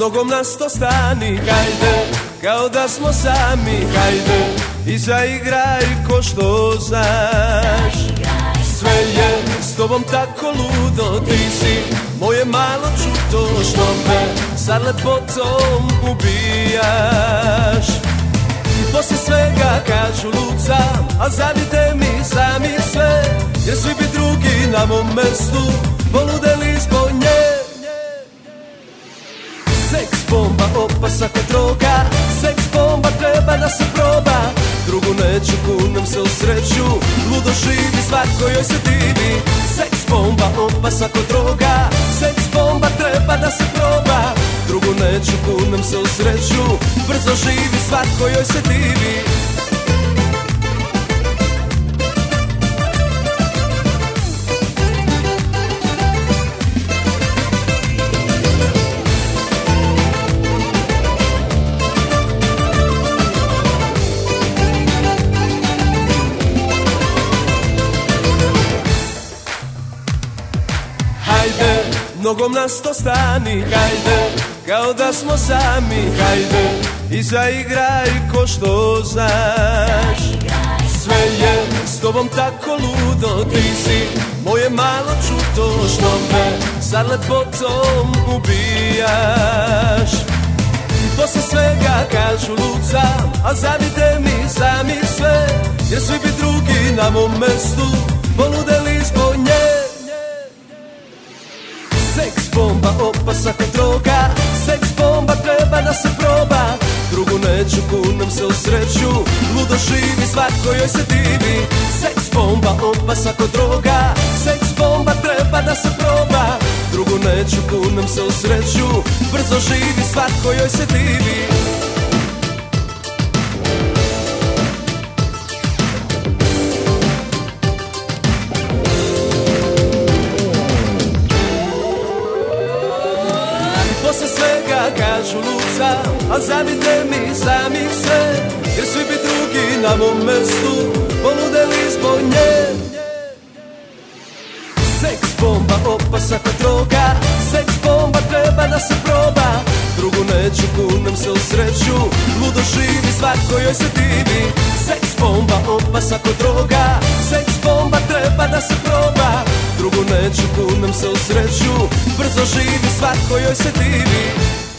nogom na sto stani, hajde, kao da smo sami, hajde, i zaigraj ko što znaš. Sve je s tobom tako ludo, ti si moje malo čuto, što me sad lepotom ubijaš. Posle svega kažu lud sam, a zavite mi sami sve, jer svi bi drugi na mom mestu poludeli zbog nje. Seks bomba, opasak od droga, seks bomba treba da se proba. Drugu neću, kunem se u sreću, ludo živi, svatko joj se divi. Seks bomba, opasak od droga, seks bomba treba da se proba. Drugu neću, kunem se u sreću, brzo živi, svatko joj se divi. Nogom na sto stani, hajde, kao da smo sami, hajde, i zaigraj ko što znaš. Sve je s tobom tako ludo, ti si moje malo čuto, što me sad lepotom ubijaš. Posle svega kažu lud sam, a zavite mi sami sve, jer svi bi drugi na mom mestu poludeli zbog nje. Seks bomba, opasak od droga, seks bomba treba da se proba. Drugu neću, kunem se u sreću, ludo živi, svatko joj se divi. Seks bomba, opasak od droga, seks bomba treba da se proba. Drugu neću, kunem se u sreću, brzo živi, svatko joj se divi. Posle svega kažu lud sam, a zavite mi sami sve, jer svi bi drugi na mom mestu poludeli zbog nje. Seks bomba, opasak od droga, seks bomba treba da se proba. Drugu neću, kunem se u sreću, ludo živi, svatko joj se divi. Seks bomba, opasak od droga, seks bomba treba da se proba. Drugu neću, kunem se u sreću, brzo živi, svatko joj se divi.